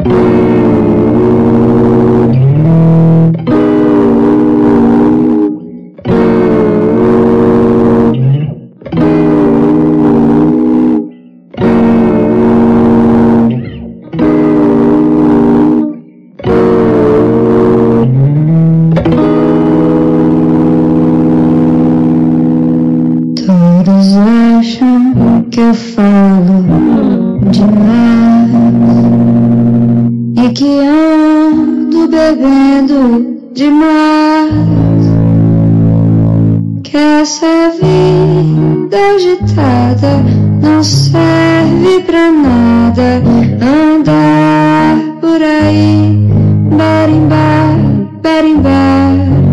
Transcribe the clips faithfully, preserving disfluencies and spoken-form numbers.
Que eu falo demais e que ando bebendo demais, que essa vida agitada não serve pra nada, andar por aí, barimbar, barimbar.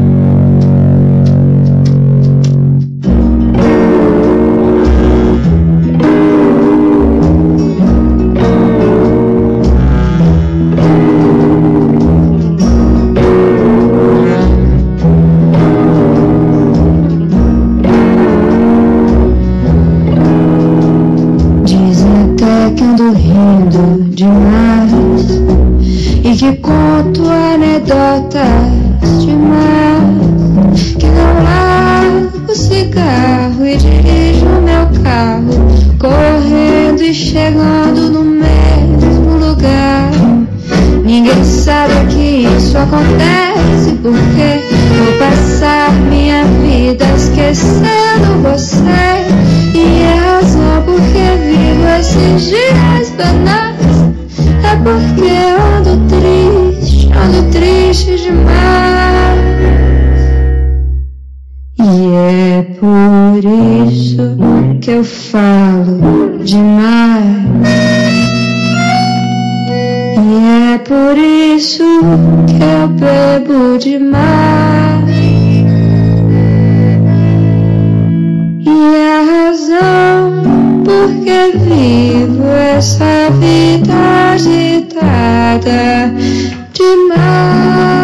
Rindo demais e que conto anedotas demais, que não largo o cigarro e dirijo o meu carro, correndo e chegando no mesmo lugar. Ninguém sabe que isso acontece, porque vou passar minha vida esquecendo você, e a razão porque vivo esses dias banais é porque ando triste, ando triste demais. E é por isso que eu falo demais, e é por isso que eu bebo demais. E a razão porque vivo essa vida agitada demais.